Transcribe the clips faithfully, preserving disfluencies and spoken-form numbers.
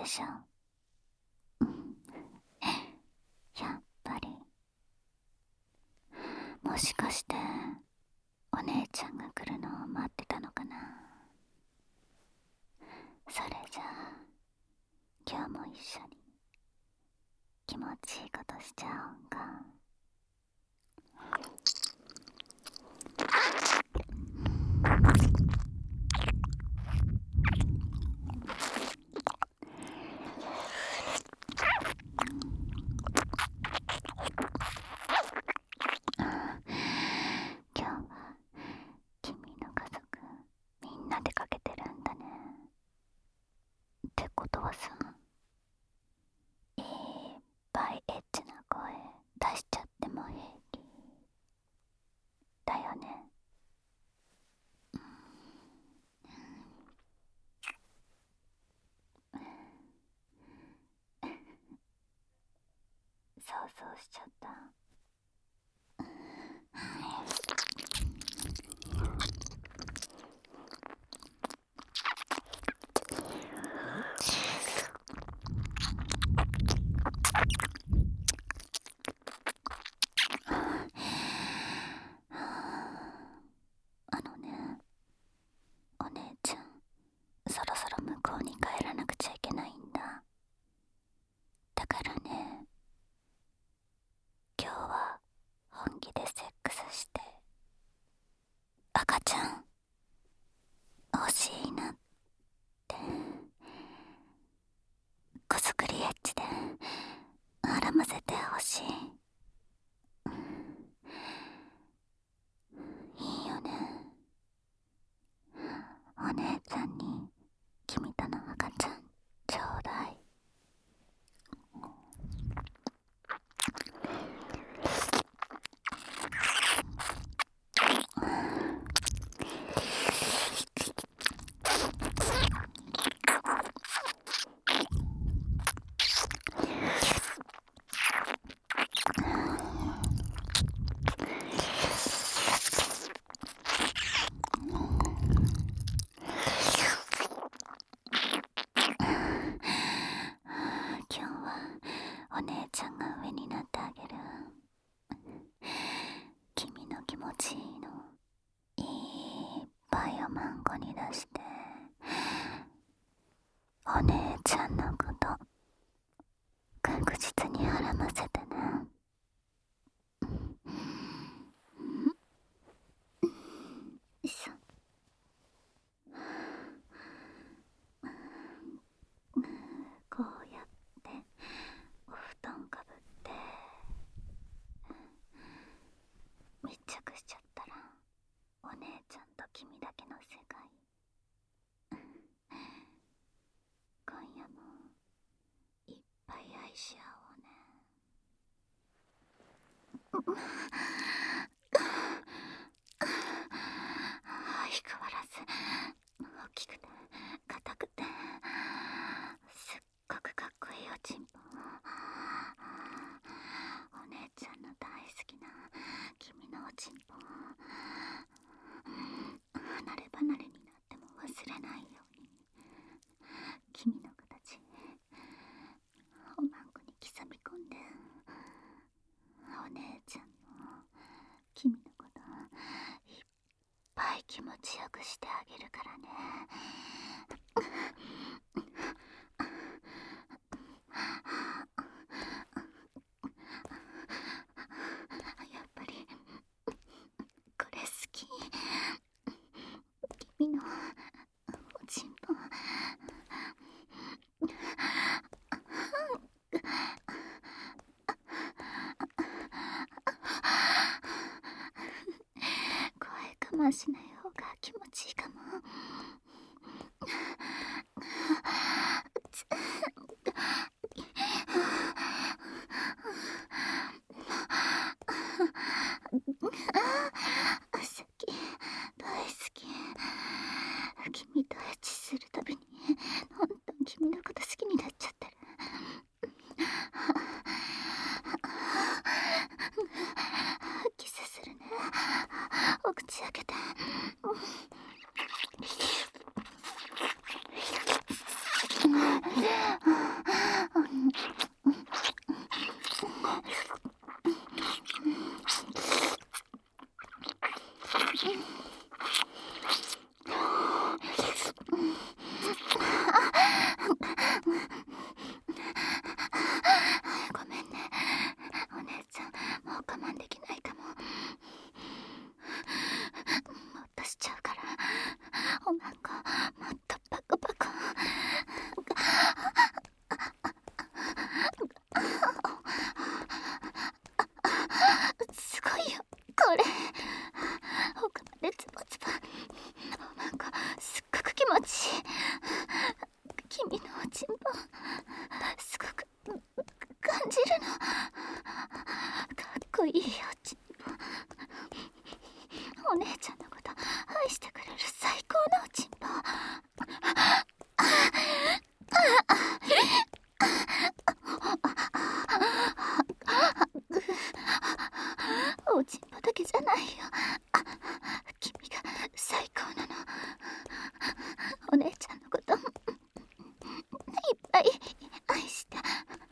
でしょ。うん、やっぱり。もしかしてお姉ちゃんが来るのを待ってたのかな。それじゃあ今日も一緒に気持ちいいことしちゃおうか。今日は君の家族みんな出かけてるんだね。ってことはさ、いっぱいエッチな声出しちゃっても平気だよね。想像しちゃった。あのね、お姉ちゃん、そろそろ向こうに帰らなくちゃいけないんだ。だからね、今日は本気でセックスして赤ちゃん欲しいなってこそくりエッチで絡ませてほしい。いいよね。お姉ちゃんに君との赤ちゃんちょうだい。今日はお姉ちゃんが上になってあげる。君の気持ちいいのいっぱいおまんこに出して、お姉ちゃんのこと確実に絡ませてね。しょこうやってお布団かぶって密着しちゃったら、お姉ちゃんと君だけの世界。今夜もいっぱい愛し合おうね。相変わらず大きくて硬くてすっごくかっこいいおちんぽ。お姉ちゃんの大好きな君のおちんぽ、離れ離れになっても忘れないように君の形おまんこに刻み込んで、お姉ちゃんの君のこといっぱい気持ちよくしてあげるからね。やっぱりこれ好き。君のおちんぽ声かましない方が気持ちいいかも。好き、大好き。君とエッチするたびにどんどん君のこと好きになっちゃってる。キスするね。お口開けて。 ごめんね、お姉ちゃん。もう我慢できないかも。もっとしちゃうから、おまんこもっとパクパク。すごいよこれ。奥までツボツボ。おまんこすっごく気持ちいい。君のおちんぽすごく感じるの。かっこいいおちんぽ。お姉ちゃんのこと愛してくれる最高のおちんぽ。おちんぽだけじゃないよ、君が最高なの。お姉ちゃんのこといっぱい愛して。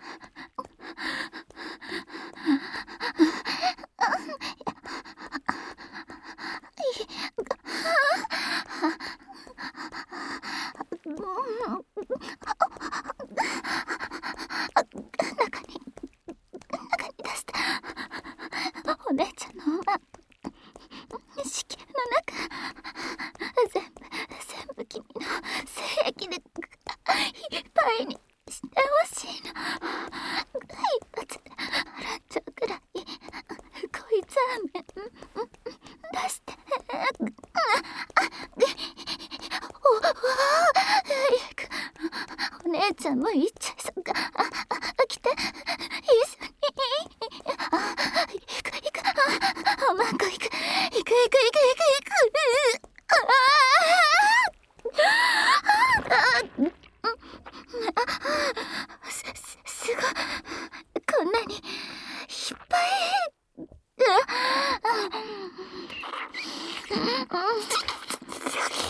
中に中に出して。お姉ちゃんのまん子宮の中全部全部君の精液でいっぱいにしてほしいの。一発で洗っちゃうくらい恋ザーメン出して。おわあ、お姉ちゃんも行っちゃいそうか。ああ、来て一緒に。あ、行く行く。あ、マンコ行く行く行く行く行く。すすすごい、こんなにいっぱい。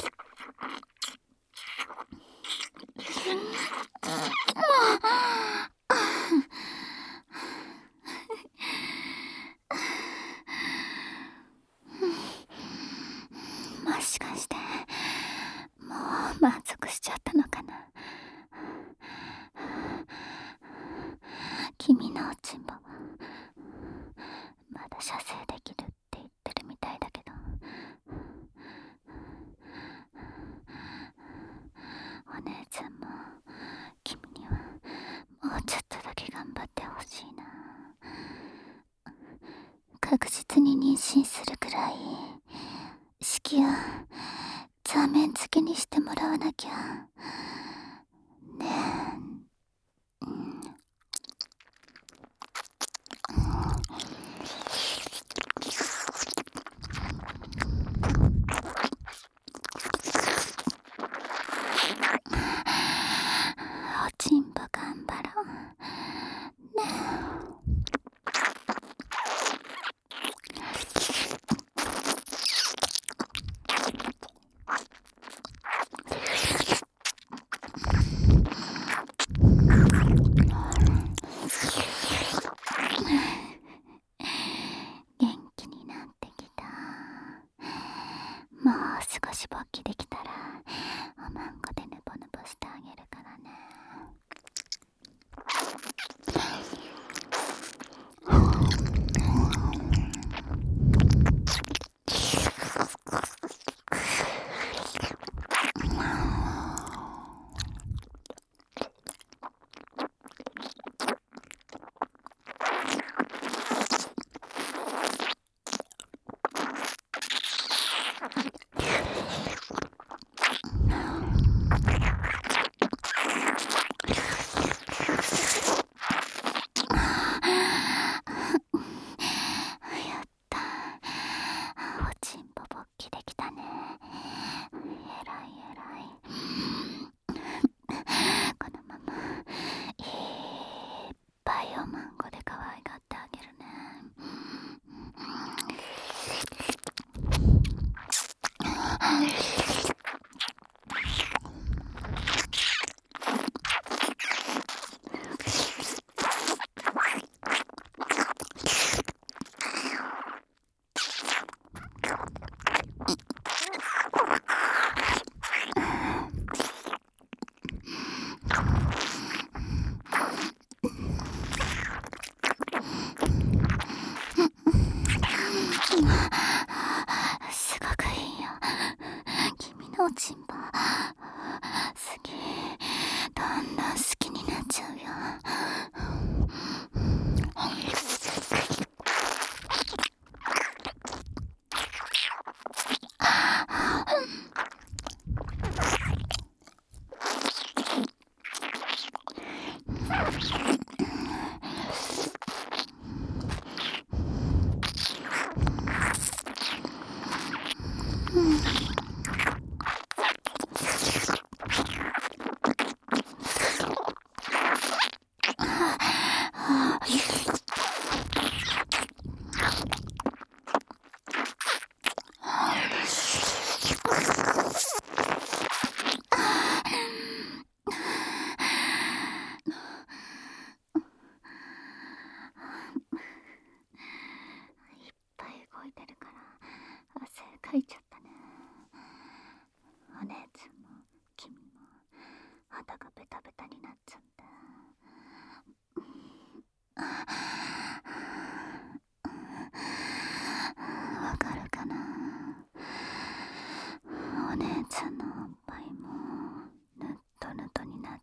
もう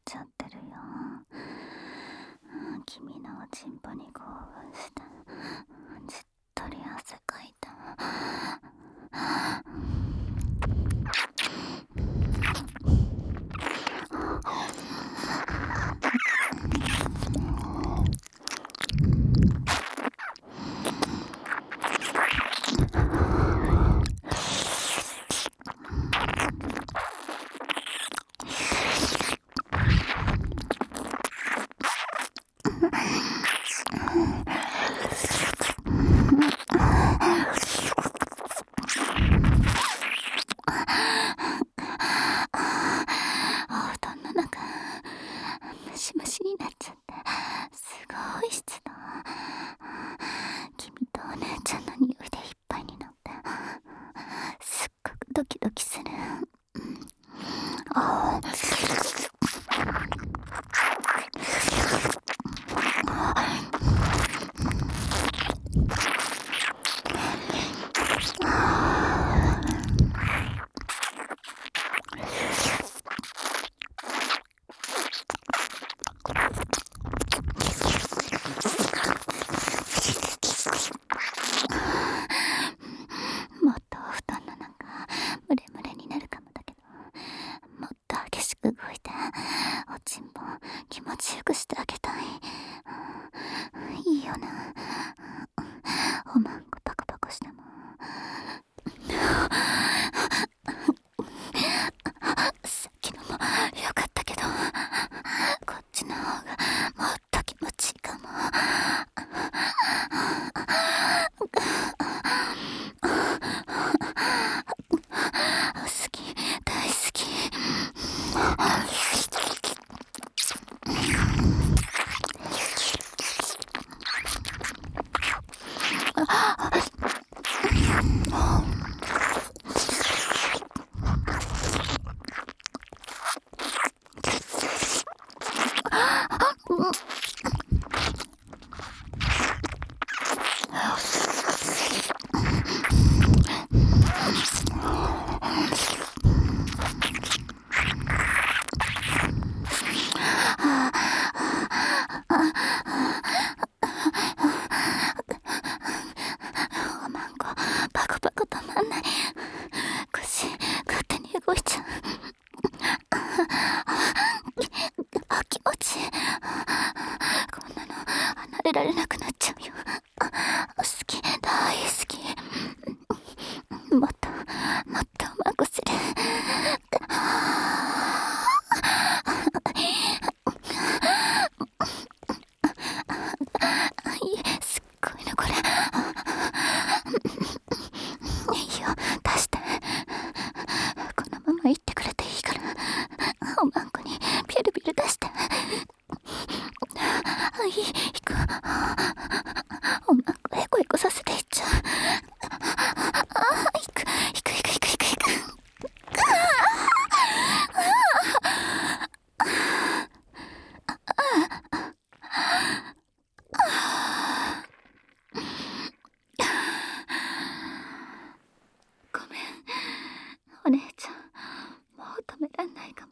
ちゃってるよ。君のおちんぽに興奮してじっとり汗かいた。お布団の中ムシムシになっちゃってすごい湿度。君とお姉ちゃんの匂いでいっぱいになってすっごくドキドキする。ああもっとお布団の中ムレムレになるかもだけど、もっと激しく動いておちんぽ気持ちよくしてあげたい。いいよな。おまんこパコパコしてもさっきのもよかったけどこっちの方がもっと気持ちいいかも。好き、大好き。おまんこパコパコ止まんない。腰勝手に動いちゃう。あ、気持ちいい。こんなの離れられなくなっちゃうよ。好き、大好き。もっともっとおまんこする。すっごいなこれ。いいよ出して。このまま言ってくれていいからおまんこにピュルピュル出して。いい、行く。おまんこヘコヘコさせていっちゃう。あ行く行く行く行く行く行く。ごめんお姉ちゃん、もう止めらんないかも。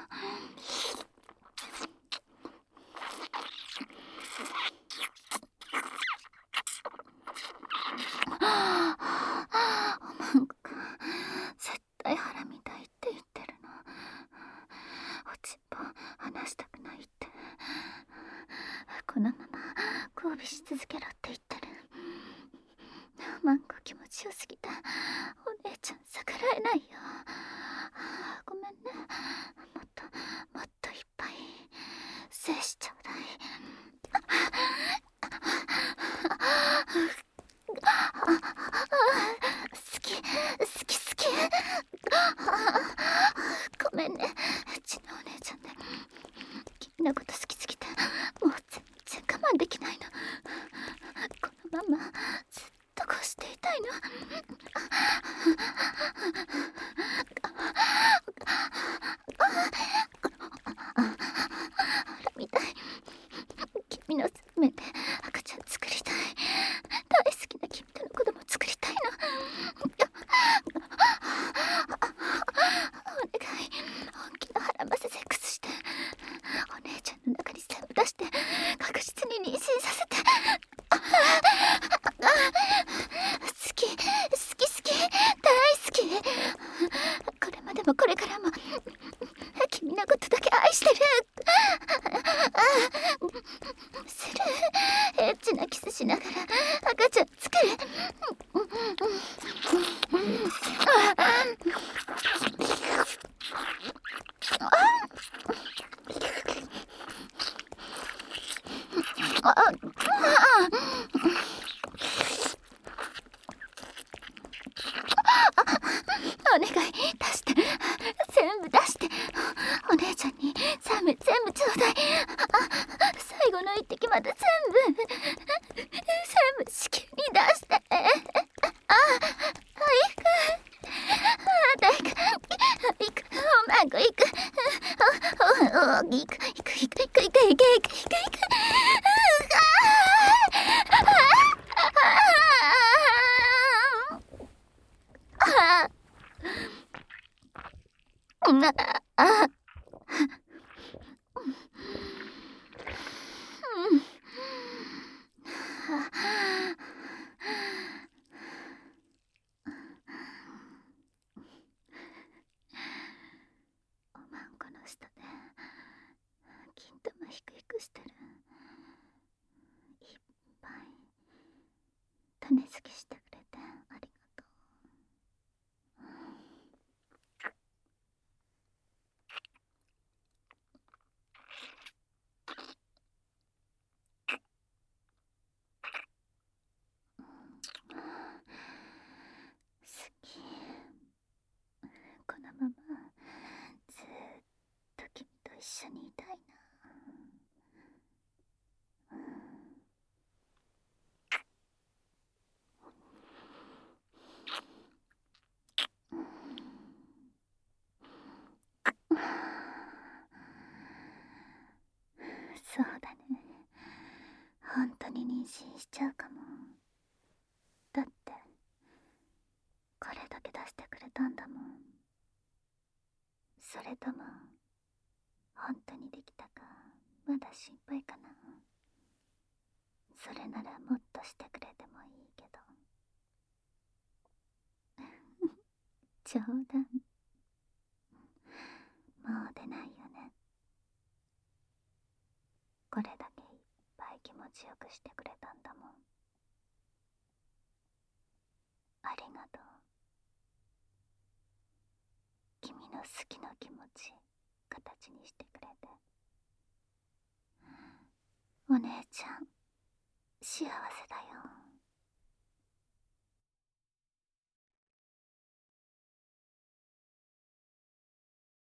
おまんこくん絶対腹みたいって言ってるの。おちんぽ離したくないって。このまま交尾し続けろって言ってる。おまんこ気持ちよすぎてお姉ちゃん逆らえないよ。ごめんね。もっともっといっぱい精子ちょうだい。好き好き好き。ごめんねちのお姉ちゃんね。君のこと好きすぎてもう全然我慢できないの。このままずっとこうしていたいの。みたい。君の目で赤ちゃん作りたい。大好きな君との子供作りたいの。お願い本気の腹ませセックスして。 する。エッチなキスしながら赤ちゃん作る。ああお願い出して、全部出して。お姉ちゃんに全部全部ちょうだい。あ、最後の一滴まで全部全部至急に出して。ああ、行く。あた行く行く。おまんこ行く。おおお行く行く行く行く行く行く行く行く行く。ああおまんこの下で金玉ひくひくしてる。いっぱい種付けしてくれてありがとう。好き。このままずーっと君と一緒にいたいな。そうだね。本当に妊娠しちゃうかも。だってこれだけ出してくれたんだもん。それとも本当にできたかまだ心配かな。それならもっとしてくれてもいいけど。冗談。もう出ないよね。これだけいっぱい気持ちよくしてくれたんだもん。ありがとう。君の好きな気持ち形にしてくれて。お姉ちゃん幸せだよ。